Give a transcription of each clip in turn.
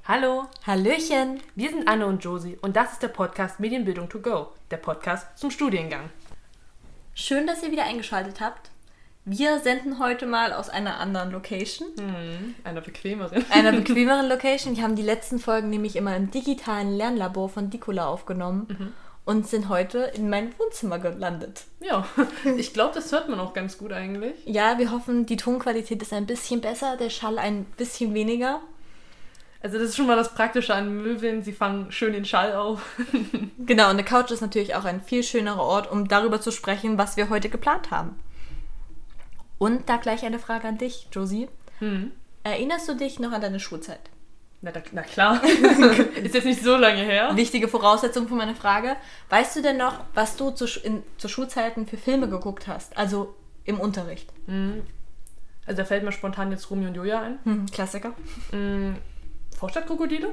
Hallo, Hallöchen! wir sind Anne und Josie und das ist der Podcast Medienbildung to go, der Podcast zum Studiengang. Schön, dass ihr wieder eingeschaltet habt. Wir senden heute mal aus einer anderen Location. Einer bequemeren. Einer bequemeren Location. Wir haben die letzten Folgen nämlich immer im digitalen Lernlabor von Dicola aufgenommen und sind heute in mein Wohnzimmer gelandet. Ja, ich glaube, das hört man auch ganz gut eigentlich. Ja, wir hoffen, die Tonqualität ist ein bisschen besser, der Schall ein bisschen weniger. Also das ist schon mal das Praktische an Möbeln, sie fangen schön den Schall auf. Genau, und eine Couch ist natürlich auch ein viel schönerer Ort, um darüber zu sprechen, was wir heute geplant haben. Und da gleich eine Frage an dich, Josie. Erinnerst du dich noch an deine Schulzeit? Na klar, ist jetzt nicht so lange her. Wichtige Voraussetzung für meine Frage. Weißt du denn noch, was du zu Schulzeiten für Filme geguckt hast? Also im Unterricht. Also da fällt mir spontan jetzt Romeo und Julia ein. Klassiker. Vorstadtkrokodile.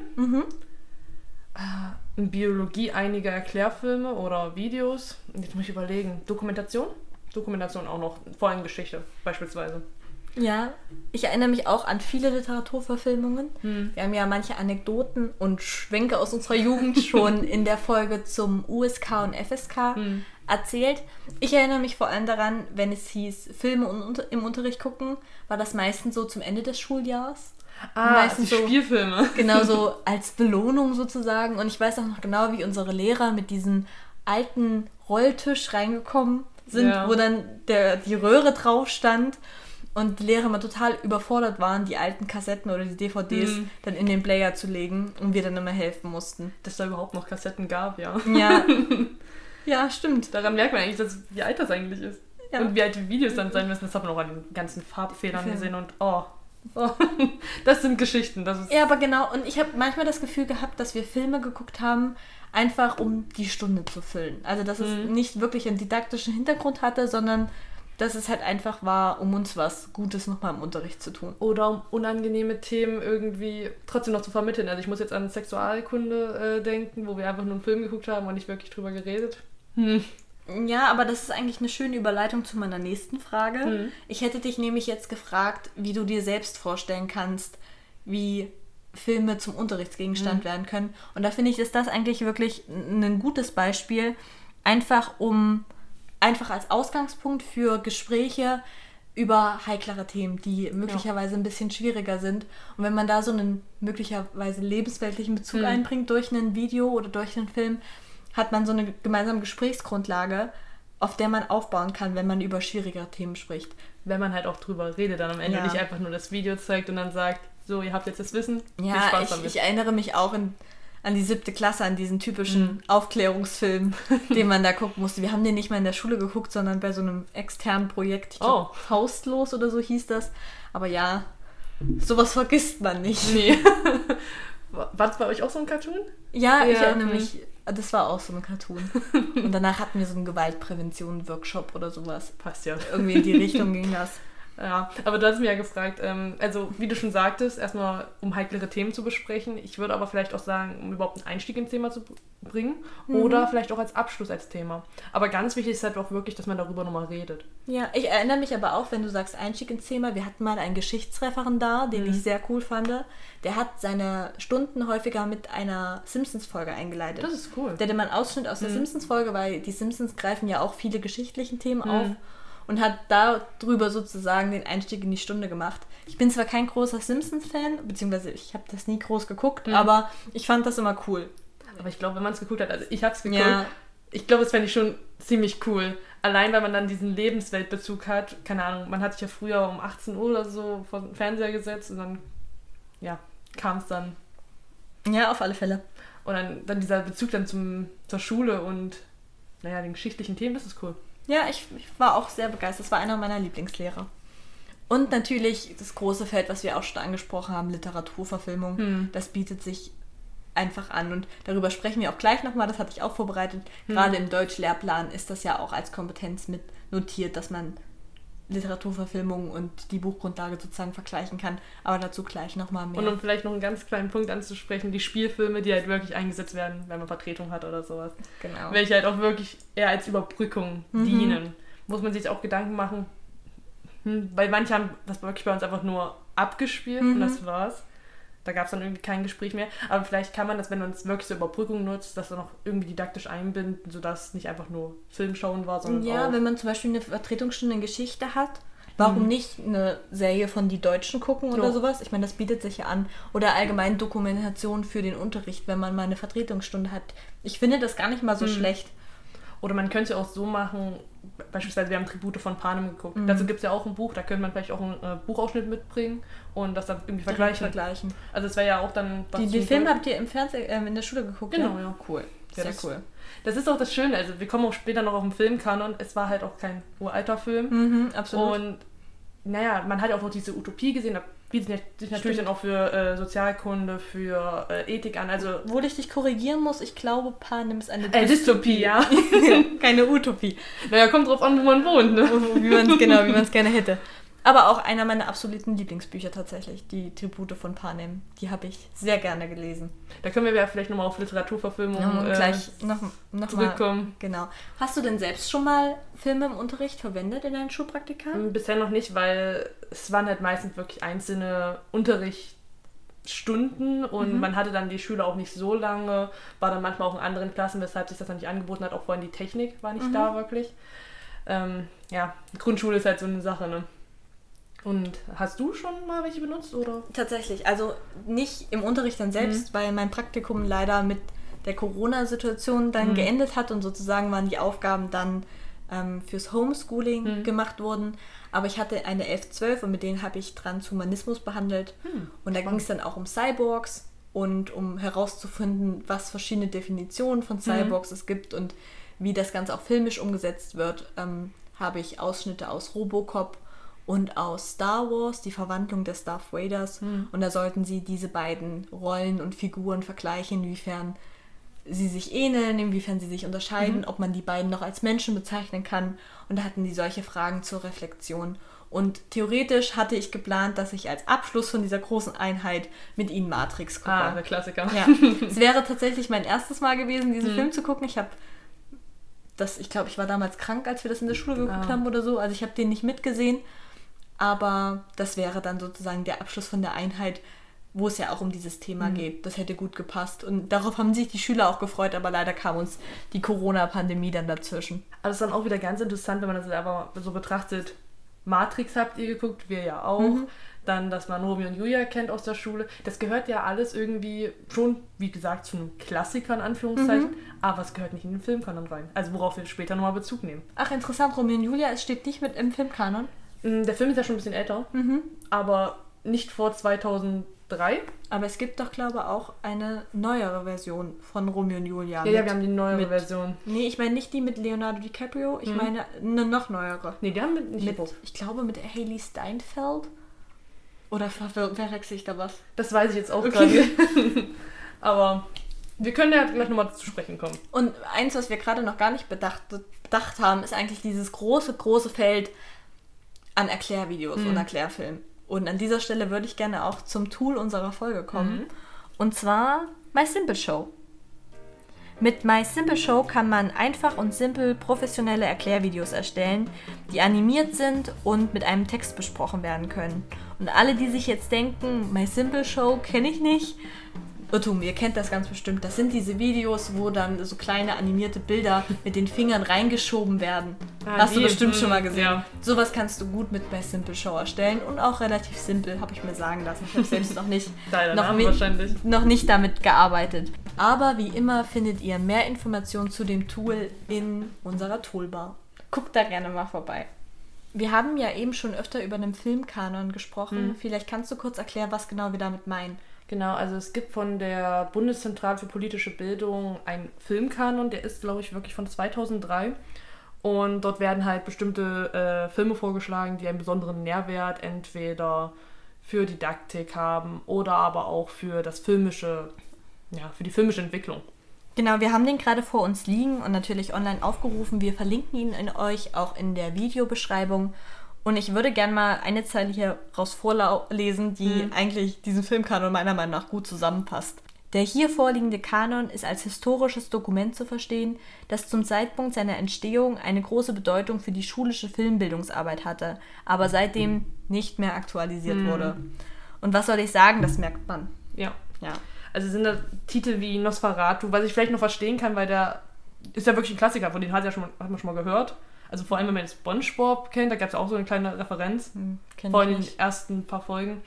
In Biologie einige Erklärfilme oder Videos. Jetzt muss ich überlegen. Dokumentation? Dokumentation auch noch. Vor allem Geschichte beispielsweise. Ja, ich erinnere mich auch an viele Literaturverfilmungen. Wir haben ja manche Anekdoten und Schwenke aus unserer Jugend schon in der Folge zum USK und FSK erzählt. Ich erinnere mich vor allem daran, wenn es hieß, Filme im Unterricht gucken, war das meistens so zum Ende des Schuljahres. Meistens die Spielfilme. Genau, so als Belohnung sozusagen. Und ich weiß auch noch genau, wie unsere Lehrer mit diesem alten Rolltisch reingekommen sind, wo dann die Röhre drauf stand und die Lehrer mal total überfordert waren, die alten Kassetten oder die DVDs dann in den Player zu legen und wir dann immer helfen mussten. Dass da überhaupt noch Kassetten gab, ja. Ja, ja, stimmt. Daran merkt man eigentlich, wie alt das eigentlich ist. Ja. Und wie alt die Videos dann sein müssen. Das hat man auch an den ganzen Farbfehlern gesehen und das sind Geschichten. Das ist Ja, aber genau. Und ich habe manchmal das Gefühl gehabt, dass wir Filme geguckt haben, einfach um die Stunde zu füllen. Also, dass es nicht wirklich einen didaktischen Hintergrund hatte, sondern dass es halt einfach war, um uns was Gutes nochmal im Unterricht zu tun. Oder um unangenehme Themen irgendwie trotzdem noch zu vermitteln. Also ich muss jetzt an Sexualkunde denken, wo wir einfach nur einen Film geguckt haben und nicht wirklich drüber geredet. Ja, aber das ist eigentlich eine schöne Überleitung zu meiner nächsten Frage. Ich hätte dich nämlich jetzt gefragt, wie du dir selbst vorstellen kannst, wie Filme zum Unterrichtsgegenstand werden können. Und da finde ich, ist das eigentlich wirklich ein gutes Beispiel, einfach als Ausgangspunkt für Gespräche über heiklere Themen, die möglicherweise ein bisschen schwieriger sind. Und wenn man da so einen möglicherweise lebensweltlichen Bezug einbringt durch ein Video oder durch einen Film, hat man so eine gemeinsame Gesprächsgrundlage, auf der man aufbauen kann, wenn man über schwierigere Themen spricht. Wenn man halt auch drüber redet, dann am Ende nicht einfach nur das Video zeigt und dann sagt, so, ihr habt jetzt das Wissen, viel Spaß damit. Ich erinnere mich auch an die 7. Klasse, an diesen typischen Aufklärungsfilm, den man da gucken musste. Wir haben den nicht mal in der Schule geguckt, sondern bei so einem externen Projekt. Ich glaub, Faustlos oder so hieß das. Aber ja, sowas vergisst man nicht. Nee. War das bei euch auch so ein Cartoon? Ja, ich erinnere mich, das war auch so ein Cartoon. Und danach hatten wir so einen Gewaltprävention-Workshop oder sowas. Passt ja. Irgendwie in die Richtung ging das. Ja, aber du hast mich ja gefragt, also wie du schon sagtest, erstmal um heiklere Themen zu besprechen. Ich würde aber vielleicht auch sagen, um überhaupt einen Einstieg ins Thema zu bringen oder vielleicht auch als Abschluss als Thema. Aber ganz wichtig ist halt auch wirklich, dass man darüber nochmal redet. Ja, ich erinnere mich aber auch, wenn du sagst Einstieg ins Thema, wir hatten mal einen Geschichtsreferendar, den ich sehr cool fand. Der hat seine Stunden häufiger mit einer Simpsons-Folge eingeleitet. Das ist cool. Der hatte mal einen Ausschnitt aus der Simpsons-Folge, weil die Simpsons greifen ja auch viele geschichtlichen Themen auf. Und hat darüber sozusagen den Einstieg in die Stunde gemacht. Ich bin zwar kein großer Simpsons-Fan, beziehungsweise ich habe das nie groß geguckt, aber ich fand das immer cool. Aber ich glaube, wenn man es geguckt hat, also ich habe es geguckt, ich glaube, das fände ich schon ziemlich cool. Allein, weil man dann diesen Lebensweltbezug hat. Keine Ahnung, man hat sich ja früher um 18 Uhr oder so vor den Fernseher gesetzt und dann, kam es dann. Ja, auf alle Fälle. Und dann dieser Bezug dann zur Schule und, den geschichtlichen Themen, das ist cool. Ja, ich war auch sehr begeistert. Das war einer meiner Lieblingslehrer. Und natürlich das große Feld, was wir auch schon angesprochen haben, Literaturverfilmung. Das bietet sich einfach an. Und darüber sprechen wir auch gleich nochmal. Das hatte ich auch vorbereitet. Gerade im Deutschlehrplan ist das ja auch als Kompetenz mit notiert, dass man Literaturverfilmung und die Buchgrundlage sozusagen vergleichen kann. Aber dazu gleich nochmal mehr. Und um vielleicht noch einen ganz kleinen Punkt anzusprechen, die Spielfilme, die halt wirklich eingesetzt werden, wenn man Vertretung hat oder sowas. Genau. Welche halt auch wirklich eher als Überbrückung dienen. Muss man sich auch Gedanken machen, weil manche haben das wirklich bei uns einfach nur abgespielt und das war's. Da gab es dann irgendwie kein Gespräch mehr. Aber vielleicht kann man das, wenn man es wirklich zur Überbrückung nutzt, das dann auch irgendwie didaktisch einbinden, sodass es nicht einfach nur Filmschauen war, sondern Ja, auch... wenn man zum Beispiel eine Vertretungsstunde in Geschichte hat, warum nicht eine Serie von die Deutschen gucken oder sowas? Ich meine, das bietet sich ja an. Oder allgemein Dokumentation für den Unterricht, wenn man mal eine Vertretungsstunde hat. Ich finde das gar nicht mal so schlecht. Oder man könnte es auch so machen, beispielsweise wir haben Tribute von Panem geguckt. Dazu gibt es ja auch ein Buch, da könnte man vielleicht auch einen Buchausschnitt mitbringen und das dann irgendwie vergleichen. Also es wäre ja auch dann... Die Filme habt ihr im Fernsehen, in der Schule geguckt? Genau, ja. Cool. Ja, Sehr cool. Das ist auch das Schöne, also wir kommen auch später noch auf den Filmkanon, es war halt auch kein uralter Film. Absolut. Und naja, man hat ja auch noch diese Utopie gesehen, da bietet sich natürlich dann auch für Sozialkunde, für Ethik an, also... Obwohl ich dich korrigieren muss, ich glaube, Panem ist eine Dystopie, ja. Keine Utopie. Naja, kommt drauf an, wo man wohnt, ne? Wie man es gerne hätte. Aber auch einer meiner absoluten Lieblingsbücher tatsächlich, die Tribute von Panem. Die habe ich sehr gerne gelesen. Da können wir ja vielleicht nochmal auf Literaturverfilmung gleich noch zurückkommen. Mal, genau. Hast du denn selbst schon mal Filme im Unterricht verwendet in deinen Schulpraktika? Bisher noch nicht, weil es waren halt meistens wirklich einzelne Unterrichtsstunden und man hatte dann die Schüler auch nicht so lange, war dann manchmal auch in anderen Klassen, weshalb sich das dann nicht angeboten hat. Auch vorhin die Technik war nicht da wirklich. Ja, Grundschule ist halt so eine Sache, ne? Und hast du schon mal welche benutzt, oder? Tatsächlich, also nicht im Unterricht dann selbst, weil mein Praktikum leider mit der Corona-Situation dann geendet hat und sozusagen waren die Aufgaben dann fürs Homeschooling gemacht wurden. Aber ich hatte eine 11/12 und mit denen habe ich Transhumanismus behandelt. Und da ging es dann auch um Cyborgs und um herauszufinden, was verschiedene Definitionen von Cyborgs es gibt und wie das Ganze auch filmisch umgesetzt wird, habe ich Ausschnitte aus Robocop und aus Star Wars, die Verwandlung des Darth Vaders. Und da sollten sie diese beiden Rollen und Figuren vergleichen, inwiefern sie sich ähneln, inwiefern sie sich unterscheiden, ob man die beiden noch als Menschen bezeichnen kann. Und da hatten die solche Fragen zur Reflexion. Und theoretisch hatte ich geplant, dass ich als Abschluss von dieser großen Einheit mit ihnen Matrix gucke. Ah, der Klassiker. Ja. Es wäre tatsächlich mein erstes Mal gewesen, diesen Film zu gucken. Ich glaube, ich war damals krank, als wir das in der Schule geguckt haben oder so. Also ich habe den nicht mitgesehen. Aber das wäre dann sozusagen der Abschluss von der Einheit, wo es ja auch um dieses Thema geht. Das hätte gut gepasst. Und darauf haben sich die Schüler auch gefreut, aber leider kam uns die Corona-Pandemie dann dazwischen. Also es ist dann auch wieder ganz interessant, wenn man das einfach so betrachtet. Matrix habt ihr geguckt, wir ja auch. Dann, dass man Romeo und Julia kennt aus der Schule. Das gehört ja alles irgendwie schon, wie gesagt, zu einem Klassiker in Anführungszeichen. Aber es gehört nicht in den Filmkanon rein. Also worauf wir später nochmal Bezug nehmen. Ach, interessant, Romeo und Julia, es steht nicht mit im Filmkanon. Der Film ist ja schon ein bisschen älter, aber nicht vor 2003. Aber es gibt doch, glaube ich, auch eine neuere Version von Romeo und Julia. Ja, wir haben die neuere Version. Nee, ich meine nicht die mit Leonardo DiCaprio, ich meine eine noch neuere. Nee, die haben ich glaube mit Hailee Steinfeld. Oder verwechsel ich da was? Das weiß ich jetzt auch gerade. Aber wir können ja gleich nochmal zu sprechen kommen. Und eins, was wir gerade noch gar nicht bedacht haben, ist eigentlich dieses große Feld an Erklärvideos und Erklärfilmen. Und an dieser Stelle würde ich gerne auch zum Tool unserer Folge kommen. Und zwar My Simple Show. Mit My Simple Show kann man einfach und simpel professionelle Erklärvideos erstellen, die animiert sind und mit einem Text besprochen werden können. Und alle, die sich jetzt denken, My Simple Show kenne ich nicht, Irrtum, ihr kennt das ganz bestimmt. Das sind diese Videos, wo dann so kleine animierte Bilder mit den Fingern reingeschoben werden. Hast du bestimmt schon mal gesehen. Ja. Sowas kannst du gut mit My Simple Show erstellen und auch relativ simpel, habe ich mir sagen lassen. Ich habe selbst noch nicht damit gearbeitet. Aber wie immer findet ihr mehr Informationen zu dem Tool in unserer Toolbar. Guckt da gerne mal vorbei. Wir haben ja eben schon öfter über einen Filmkanon gesprochen. Vielleicht kannst du kurz erklären, was genau wir damit meinen. Genau, also es gibt von der Bundeszentrale für politische Bildung einen Filmkanon, der ist, glaube ich, wirklich von 2003. Und dort werden halt bestimmte Filme vorgeschlagen, die einen besonderen Nährwert entweder für Didaktik haben oder aber auch für das filmische, für die filmische Entwicklung. Genau, wir haben den gerade vor uns liegen und natürlich online aufgerufen. Wir verlinken ihn euch auch in der Videobeschreibung. Und ich würde gerne mal eine Zeile hier raus vorlesen, die eigentlich diesen Filmkanon meiner Meinung nach gut zusammenpasst. Der hier vorliegende Kanon ist als historisches Dokument zu verstehen, das zum Zeitpunkt seiner Entstehung eine große Bedeutung für die schulische Filmbildungsarbeit hatte, aber seitdem nicht mehr aktualisiert wurde. Und was soll ich sagen, das merkt man. Ja. Ja. Also sind da Titel wie Nosferatu, was ich vielleicht noch verstehen kann, weil der ist ja wirklich ein Klassiker, von dem hat man schon mal gehört. Also vor allem, wenn man jetzt SpongeBob kennt, da gab es ja auch so eine kleine Referenz. Vor allem in den ersten paar Folgen.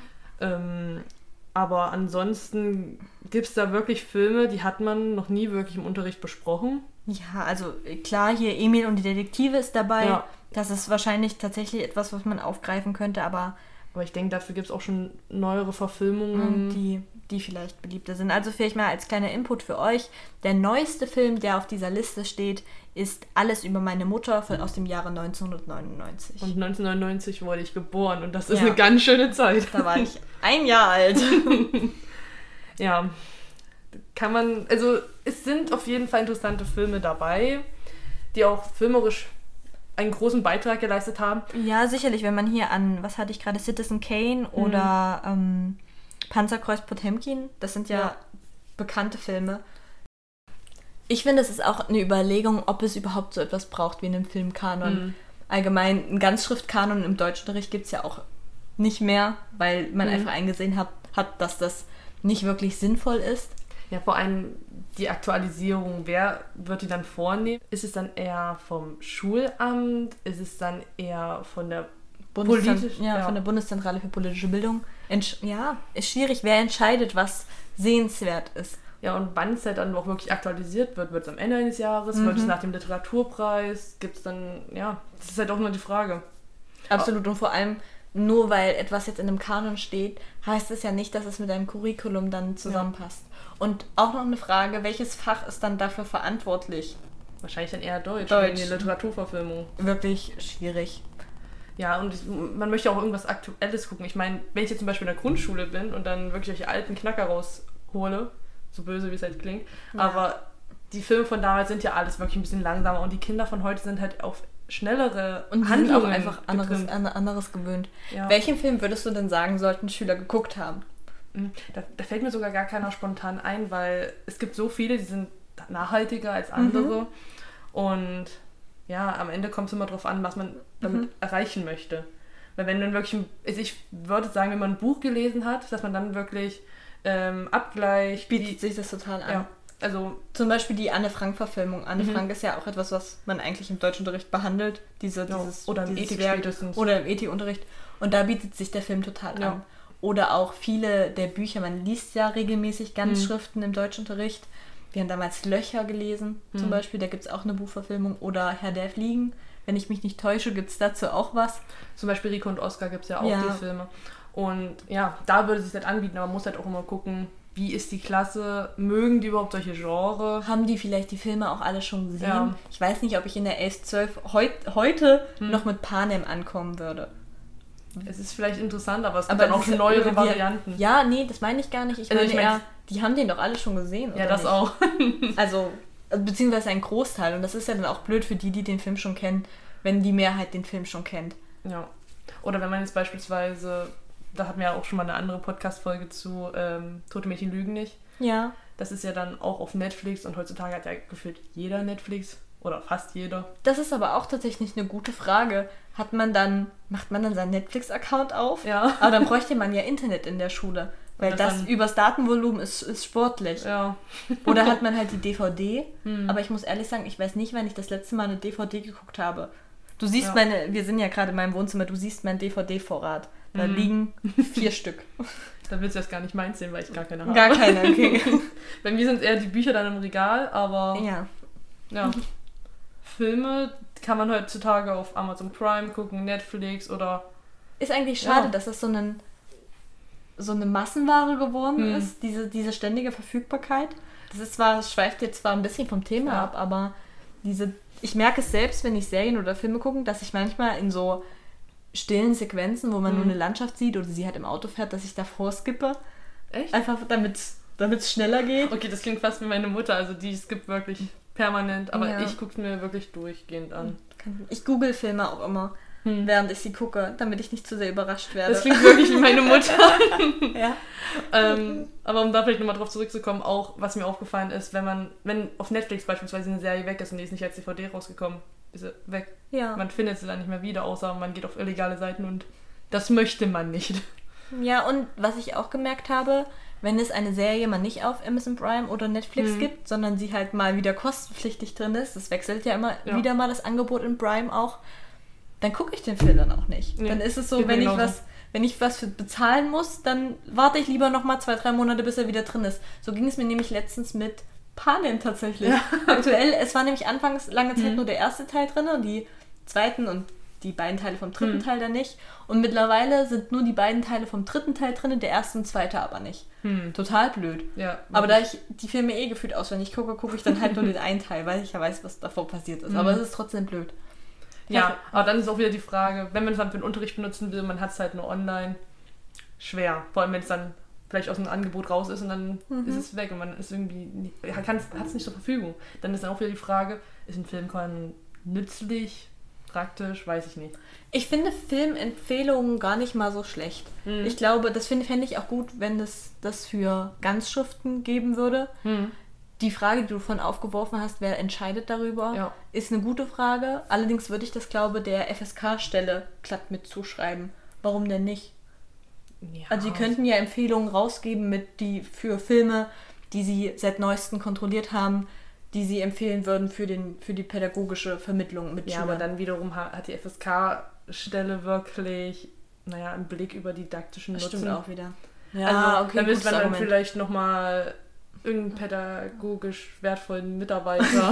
Aber ansonsten gibt es da wirklich Filme, die hat man noch nie wirklich im Unterricht besprochen. Ja, also klar, hier Emil und die Detektive ist dabei. Ja. Das ist wahrscheinlich tatsächlich etwas, was man aufgreifen könnte, aber ich denke, dafür gibt es auch schon neuere Verfilmungen. die vielleicht beliebter sind. Also vielleicht mal als kleiner Input für euch. Der neueste Film, der auf dieser Liste steht, ist Alles über meine Mutter aus dem Jahre 1999. Und 1999 wurde ich geboren und das ist eine ganz schöne Zeit. Da war ich 1 Jahr alt. Ja, also es sind auf jeden Fall interessante Filme dabei, die auch filmerisch einen großen Beitrag geleistet haben. Ja, sicherlich, wenn man hier an, was hatte ich gerade, Citizen Kane oder Panzerkreuz Potemkin, das sind ja bekannte Filme. Ich finde, es ist auch eine Überlegung, ob es überhaupt so etwas braucht wie einen Filmkanon. Allgemein, einen Ganzschriftkanon im Deutschunterricht gibt es ja auch nicht mehr, weil man einfach eingesehen hat, dass das nicht wirklich sinnvoll ist. Ja, vor allem die Aktualisierung, wer wird die dann vornehmen? Ist es dann eher vom Schulamt? Ist es dann eher von der von der Bundeszentrale für politische Bildung? Ist schwierig, wer entscheidet, was sehenswert ist. Ja, und wann es halt dann auch wirklich aktualisiert wird, wird es am Ende eines Jahres, wird es nach dem Literaturpreis, gibt es dann, das ist halt auch nur die Frage. Absolut, und vor allem, nur weil etwas jetzt in einem Kanon steht, heißt es ja nicht, dass es mit einem Curriculum dann zusammenpasst. Und auch noch eine Frage, welches Fach ist dann dafür verantwortlich? Wahrscheinlich dann eher Deutsch. Wegen der Literaturverfilmung. Wirklich schwierig. Ja, und man möchte auch irgendwas Aktuelles gucken. Ich meine, wenn ich jetzt zum Beispiel in der Grundschule bin und dann wirklich solche alten Knacker raushole, so böse wie es halt klingt, aber die Filme von damals sind ja alles wirklich ein bisschen langsamer und die Kinder von heute sind halt auf schnellere und Handlungen auch einfach anderes gewöhnt. Ja. Welchen Film würdest du denn sagen, sollten Schüler geguckt haben? Da fällt mir sogar gar keiner spontan ein, weil es gibt so viele, die sind nachhaltiger als andere und am Ende kommt es immer darauf an, was man damit erreichen möchte. Weil wenn man wirklich, ich würde sagen, wenn man ein Buch gelesen hat, dass man dann wirklich abgleicht. Bietet sich das total an. Ja, also zum Beispiel die Anne-Frank-Verfilmung. Anne Frank ist ja auch etwas, was man eigentlich im Deutschunterricht behandelt. Oder im Ethik spätestens. Oder im Ethikunterricht. Und da bietet sich der Film total an. Oder auch viele der Bücher, man liest ja regelmäßig Ganzschriften im Deutschunterricht. Wir haben damals Löcher gelesen, zum Beispiel, da gibt es auch eine Buchverfilmung. Oder Herr der Fliegen, wenn ich mich nicht täusche, gibt es dazu auch was. Zum Beispiel Rico und Oskar gibt es ja auch die Filme. Und da würde es sich halt anbieten, aber man muss halt auch immer gucken, wie ist die Klasse, mögen die überhaupt solche Genre? Haben die vielleicht die Filme auch alle schon gesehen? Ja. Ich weiß nicht, ob ich in der 11, 12 heute noch mit Panem ankommen würde. Es ist vielleicht interessant, aber es gibt dann auch neuere Varianten. Ja, nee, das meine ich gar nicht. Ich meine eher, die haben den doch alle schon gesehen, oder? Ja, das nicht? Auch. Also, beziehungsweise ein Großteil. Und das ist ja dann auch blöd für die den Film schon kennen, wenn die Mehrheit den Film schon kennt. Ja. Oder wenn man jetzt beispielsweise, da hatten wir ja auch schon mal eine andere Podcast-Folge zu Tote Mädchen lügen nicht. Ja. Das ist ja dann auch auf Netflix und heutzutage hat ja gefühlt jeder Netflix. Oder fast jeder. Das ist aber auch tatsächlich eine gute Frage. Macht man dann seinen Netflix-Account auf? Ja. Aber dann bräuchte man ja Internet in der Schule. Weil das übers Datenvolumen ist sportlich. Ja. Oder hat man halt die DVD. Aber ich muss ehrlich sagen, ich weiß nicht, wann ich das letzte Mal eine DVD geguckt habe. Du siehst wir sind ja gerade in meinem Wohnzimmer, du siehst meinen DVD-Vorrat. Da liegen 4 Stück. Da willst du das gar nicht meins sehen, weil ich gar keine habe. Gar keine, okay. Bei mir sind eher die Bücher dann im Regal, aber... Ja. Filme kann man heutzutage auf Amazon Prime gucken, Netflix oder... Ist eigentlich schade, dass das so eine Massenware geworden ist, diese ständige Verfügbarkeit. Das schweift jetzt zwar ein bisschen vom Thema ab, aber ich merke es selbst, wenn ich Serien oder Filme gucke, dass ich manchmal in so stillen Sequenzen, wo man nur eine Landschaft sieht oder sie halt im Auto fährt, dass ich davor skippe. Echt? Einfach damit es schneller geht. Okay, das klingt fast wie meine Mutter, also die skippt wirklich permanent, aber ich gucke es mir wirklich durchgehend an. Ich google Filme auch immer, während ich sie gucke, damit ich nicht zu sehr überrascht werde. Das klingt wirklich wie meine Mutter. Ja. Aber um da vielleicht nochmal drauf zurückzukommen, auch was mir aufgefallen ist, wenn auf Netflix beispielsweise eine Serie weg ist und die ist nicht als DVD rausgekommen, ist sie weg. Ja. Man findet sie dann nicht mehr wieder, außer man geht auf illegale Seiten und das möchte man nicht. Ja, und was ich auch gemerkt habe, wenn es eine Serie mal nicht auf Amazon Prime oder Netflix gibt, sondern sie halt mal wieder kostenpflichtig drin ist, das wechselt ja immer wieder mal das Angebot in Prime auch, dann gucke ich den Film dann auch nicht. Dann ist es so, wenn ich was für bezahlen muss, dann warte ich lieber nochmal 2-3 Monate, bis er wieder drin ist. So ging es mir nämlich letztens mit Panem tatsächlich. Ja. Aktuell, es war nämlich anfangs lange Zeit nur der erste Teil drin und die zweiten und die beiden Teile vom dritten Teil dann nicht. Und mittlerweile sind nur die beiden Teile vom dritten Teil drin, der erste und zweite aber nicht. Total blöd. Ja, aber da ich die Filme gefühlt auswendig gucke ich dann halt nur den einen Teil, weil ich ja weiß, was davor passiert ist. Aber es ist trotzdem blöd. Ja, aber dann ist auch wieder die Frage, wenn man es dann für den Unterricht benutzen will, man hat es halt nur online, schwer. Vor allem, wenn es dann vielleicht aus dem Angebot raus ist und dann ist es weg und man ist irgendwie hat es nicht zur Verfügung. Dann ist dann auch wieder die Frage, ist ein Film nützlich, praktisch, weiß ich nicht. Ich finde Filmempfehlungen gar nicht mal so schlecht. Ich glaube, das fände ich auch gut, wenn es das für Ganzschriften geben würde. Die Frage, die du vorhin aufgeworfen hast, wer entscheidet darüber, ist eine gute Frage. Allerdings würde ich das, glaube ich, der FSK-Stelle glatt mit zuschreiben. Warum denn nicht? Ja. Also sie könnten ja Empfehlungen rausgeben die für Filme, die sie seit neuestem kontrolliert haben, die sie empfehlen würden für die pädagogische Vermittlung mit Schülern. Ja, aber dann wiederum hat die FSK-Stelle wirklich, einen Blick über didaktischen Nutzen. Stimmt auch wieder. Ja, also, okay, da müsste man dann vielleicht nochmal irgendeinen pädagogisch wertvollen Mitarbeiter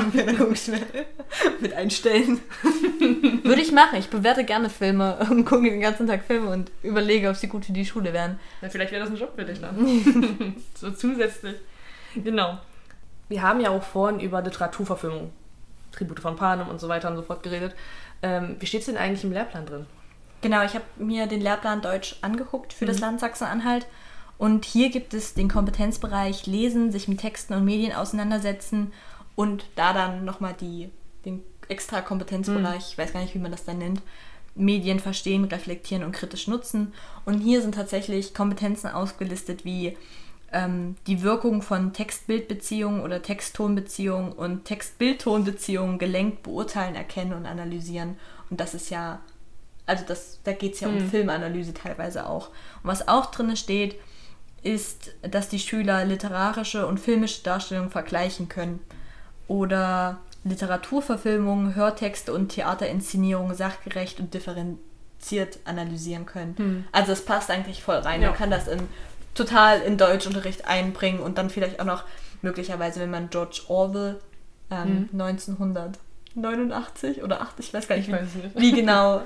mit einstellen. Würde ich machen. Ich bewerte gerne Filme und gucke den ganzen Tag Filme und überlege, ob sie gut für die Schule wären. Ja, vielleicht wäre das ein Job für dich dann. So zusätzlich. Genau. Wir haben ja auch vorhin über Literaturverfilmung, Tribute von Panem und so weiter und so fort geredet. Wie steht es denn eigentlich im Lehrplan drin? Genau, ich habe mir den Lehrplan Deutsch angeguckt für das Land Sachsen-Anhalt. Und hier gibt es den Kompetenzbereich Lesen, sich mit Texten und Medien auseinandersetzen und da dann nochmal den extra Kompetenzbereich, ich weiß gar nicht, wie man das dann nennt, Medien verstehen, reflektieren und kritisch nutzen. Und hier sind tatsächlich Kompetenzen aufgelistet wie die Wirkung von Text-Bild-Beziehungen oder Text-Ton-Beziehungen und Text-Bild-Ton-Beziehungen gelenkt beurteilen, erkennen und analysieren. Und das ist ja, also da geht es ja um Filmanalyse teilweise auch. Und was auch drin steht, ist, dass die Schüler literarische und filmische Darstellungen vergleichen können oder Literaturverfilmungen, Hörtexte und Theaterinszenierungen sachgerecht und differenziert analysieren können. Also es passt eigentlich voll rein. Man kann das total in Deutschunterricht einbringen und dann vielleicht auch noch möglicherweise, wenn man George Orwell 1989 oder 8, ich weiß gar nicht, wie genau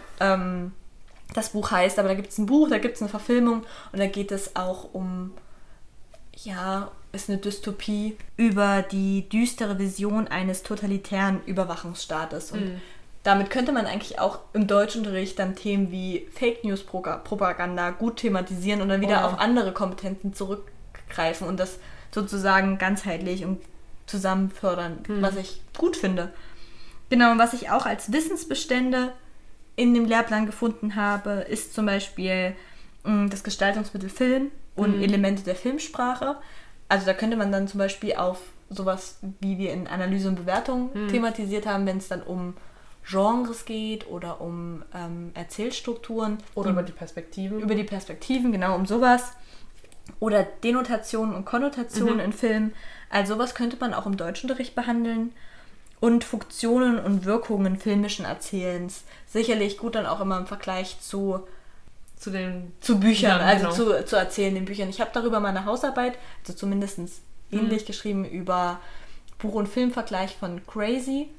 das Buch heißt, aber da gibt es ein Buch, da gibt es eine Verfilmung und da geht es auch um, ist eine Dystopie über die düstere Vision eines totalitären Überwachungsstaates und damit könnte man eigentlich auch im Deutschunterricht dann Themen wie Fake News Propaganda gut thematisieren und dann wieder auf andere Kompetenzen zurückgreifen und das sozusagen ganzheitlich und zusammen fördern, was ich gut finde. Genau, und was ich auch als Wissensbestände in dem Lehrplan gefunden habe, ist zum Beispiel das Gestaltungsmittel Film und Elemente der Filmsprache. Also da könnte man dann zum Beispiel auf sowas, wie wir in Analyse und Bewertung thematisiert haben, wenn es dann um Genres geht oder um Erzählstrukturen. Oder über die Perspektiven. Über die Perspektiven, genau, um sowas. Oder Denotationen und Konnotationen in Filmen. Also sowas könnte man auch im Deutschunterricht behandeln. Und Funktionen und Wirkungen filmischen Erzählens. Sicherlich gut dann auch immer im Vergleich zu Büchern, also zu erzählenden Büchern. Ich habe darüber meine Hausarbeit, also zumindest ähnlich geschrieben, über Buch- und Filmvergleich von Crazy.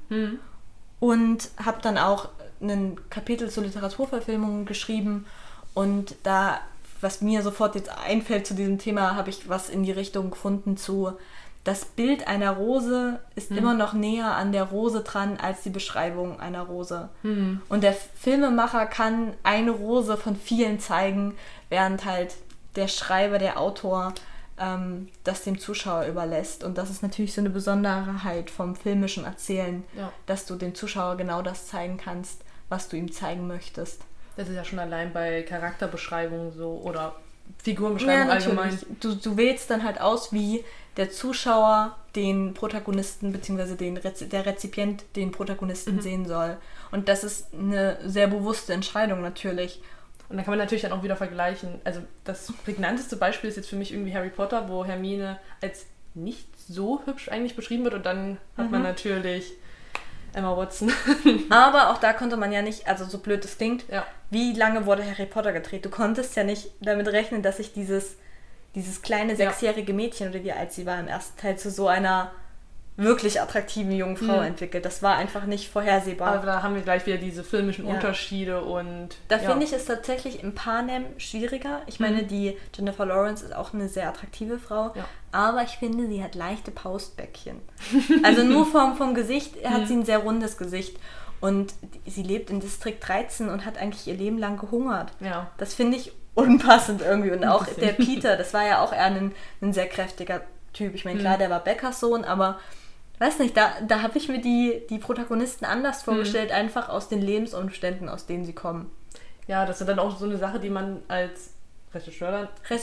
Und habe dann auch ein Kapitel zur Literaturverfilmung geschrieben. Und da, was mir sofort jetzt einfällt zu diesem Thema, habe ich was in die Richtung gefunden zu: Das Bild einer Rose ist immer noch näher an der Rose dran als die Beschreibung einer Rose. Und der Filmemacher kann eine Rose von vielen zeigen, während halt der Schreiber, der Autor, das dem Zuschauer überlässt. Und das ist natürlich so eine Besonderheit vom filmischen Erzählen, dass du dem Zuschauer genau das zeigen kannst, was du ihm zeigen möchtest. Das ist ja schon allein bei Charakterbeschreibungen so oder Figurenbeschreibung allgemein. Du wählst dann halt aus, wie der Zuschauer den Protagonisten bzw. der Rezipient den Protagonisten sehen soll. Und das ist eine sehr bewusste Entscheidung natürlich. Und dann kann man natürlich dann auch wieder vergleichen. Also das prägnanteste Beispiel ist jetzt für mich irgendwie Harry Potter, wo Hermine als nicht so hübsch eigentlich beschrieben wird und dann hat man natürlich Emma Watson. Aber auch da konnte man ja nicht, also so blöd es klingt, Ja. wie lange wurde Harry Potter gedreht? Du konntest ja nicht damit rechnen, dass sich dieses kleine 6-jährige Mädchen, oder wie alt sie war im ersten Teil, zu so einer wirklich attraktiven jungen Frau entwickelt. Das war einfach nicht vorhersehbar. Aber da haben wir gleich wieder diese filmischen Unterschiede und... Da finde ich es tatsächlich im Panem schwieriger. Ich meine, die Jennifer Lawrence ist auch eine sehr attraktive Frau, aber ich finde, sie hat leichte Paustbäckchen. Also nur vom Gesicht hat sie ein sehr rundes Gesicht. Und sie lebt in Distrikt 13 und hat eigentlich ihr Leben lang gehungert. Ja. Das finde ich unpassend irgendwie. Und auch der Peter, das war ja auch eher ein sehr kräftiger Typ. Ich meine, klar, der war Bäckerssohn, aber weiß nicht, da habe ich mir die Protagonisten anders vorgestellt, einfach aus den Lebensumständen, aus denen sie kommen. Ja, das ist dann auch so eine Sache, die man als Regisseur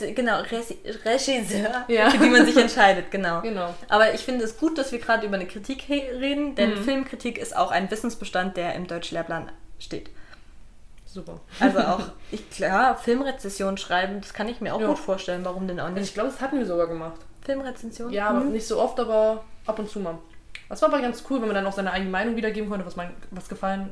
Regisseur, für die man sich entscheidet, genau. Aber ich finde es gut, dass wir gerade über eine Kritik reden, denn Filmkritik ist auch ein Wissensbestand, der im Deutschlehrplan steht. Super. Also auch, Filmrezensionen schreiben, das kann ich mir auch gut vorstellen, warum denn auch nicht. Ich glaube, das hatten wir sogar gemacht. Filmrezensionen? Ja, aber nicht so oft, aber ab und zu mal. Das war aber ganz cool, wenn man dann auch seine eigene Meinung wiedergeben konnte, was einem gefallen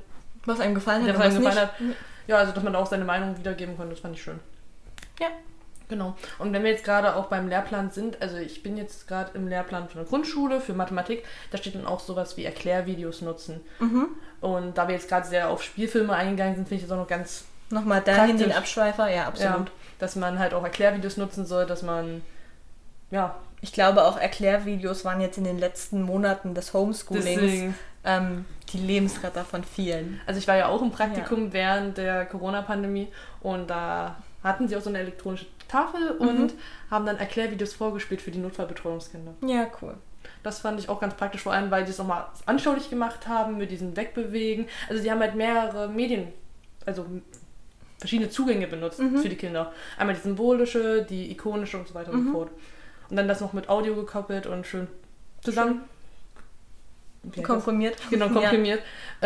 hat. Ja, also dass man da auch seine Meinung wiedergeben konnte, das fand ich schön. Ja. Genau. Und wenn wir jetzt gerade auch beim Lehrplan sind, also ich bin jetzt gerade im Lehrplan für eine Grundschule, für Mathematik, da steht dann auch sowas wie Erklärvideos nutzen. Und da wir jetzt gerade sehr auf Spielfilme eingegangen sind, finde ich das auch noch ganz nochmal dahin den Abschweifer, ja, absolut. Ja, dass man halt auch Erklärvideos nutzen soll, dass man, ich glaube auch Erklärvideos waren jetzt in den letzten Monaten des Homeschoolings die Lebensretter von vielen. Also ich war ja auch im Praktikum während der Corona-Pandemie und da hatten sie auch so eine elektronische Tafel und haben dann Erklärvideos vorgespielt für die Notfallbetreuungskinder. Ja, cool. Das fand ich auch ganz praktisch, vor allem, weil die es nochmal anschaulich gemacht haben mit diesem Wegbewegen. Also die haben halt mehrere Medien, also verschiedene Zugänge benutzt für die Kinder. Einmal die symbolische, die ikonische und so weiter und so fort. Und dann das noch mit Audio gekoppelt und schön zusammen. Komprimiert. Genau, komprimiert.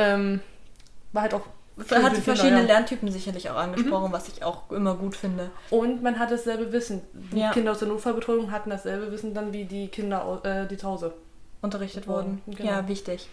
War halt auch... Hat verschiedene Lerntypen sicherlich auch angesprochen, was ich auch immer gut finde. Und man hat dasselbe Wissen. Die Kinder aus der Notfallbetreuung hatten dasselbe Wissen dann wie die Kinder, die zu Hause unterrichtet wurden. Genau. Ja, wichtig.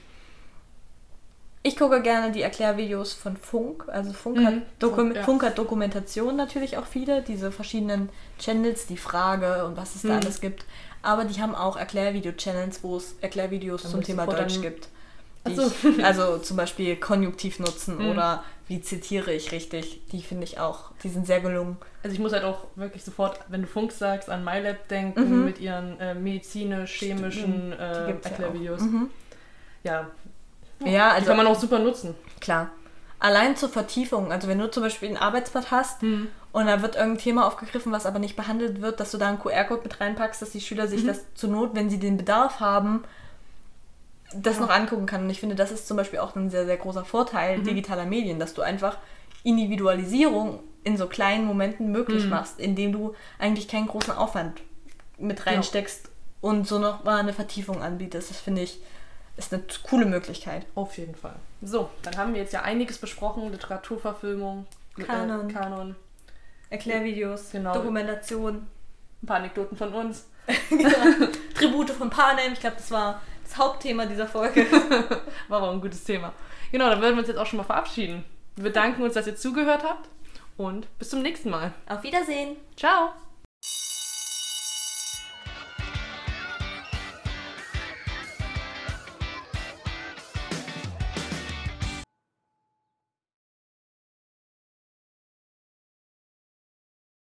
Ich gucke gerne die Erklärvideos von Funk. Also Funk hat Dokumentation natürlich auch viele, diese verschiedenen Channels, die Frage und was es da alles gibt. Aber die haben auch Erklärvideo-Channels, wo es Erklärvideos zum Thema Deutsch gibt. Also zum Beispiel Konjunktiv nutzen oder wie zitiere ich richtig. Die finde ich auch, die sind sehr gelungen. Also ich muss halt auch wirklich sofort, wenn du Funk sagst, an MyLab denken mit ihren medizinisch-chemischen Erklärvideos. Ja, also die kann man auch super nutzen. Klar. Allein zur Vertiefung, also wenn du zum Beispiel ein Arbeitsblatt hast und da wird irgendein Thema aufgegriffen, was aber nicht behandelt wird, dass du da einen QR-Code mit reinpackst, dass die Schüler sich das zur Not, wenn sie den Bedarf haben, das noch angucken kann. Und ich finde, das ist zum Beispiel auch ein sehr, sehr großer Vorteil digitaler Medien, dass du einfach Individualisierung in so kleinen Momenten möglich machst, indem du eigentlich keinen großen Aufwand mit reinsteckst und so nochmal eine Vertiefung anbietest. Das finde ich, ist eine coole Möglichkeit. Auf jeden Fall. So, dann haben wir jetzt ja einiges besprochen. Literaturverfilmung, Kanon. Erklärvideos, Dokumentation. Ein paar Anekdoten von uns. Tribute von Panem. Ich glaube, das war das Hauptthema dieser Folge. War aber ein gutes Thema. Genau, dann würden wir uns jetzt auch schon mal verabschieden. Wir bedanken uns, dass ihr zugehört habt und bis zum nächsten Mal. Auf Wiedersehen. Ciao.